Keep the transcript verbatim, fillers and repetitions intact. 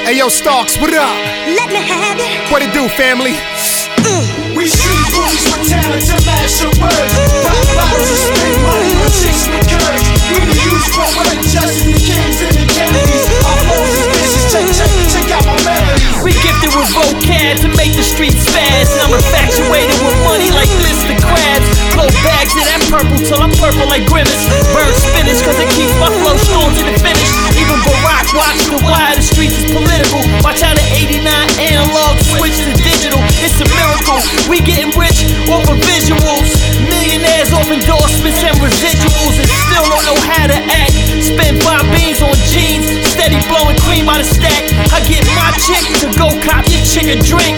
Hey yo, Starks, what up? Let me have it. What it do, family? Mm. We street bullies with talent to match your words. Pop bottles and spend money with chicks with courage. We the youth, but we're just the kings and the Kennedys. Our flows is vicious, check, check, check out my melodies. We gifted with vocab to make the streets fast. And I'm infatuated with money like blister crabs. Blow bags of that purple till I'm purple like Grimace. Bird spinach cause it keeps my flow strong to the finish. Even Barack watched the why the streets is political. Watch how the eighty-nine analog switch to digital. It's a miracle. We getting rich off of visuals. Millionaires off endorsements and residuals. And still don't know how to act. Spend five beans on jeans. Steady blowing cream out of stack. I get my chick to go cop your chick a drink.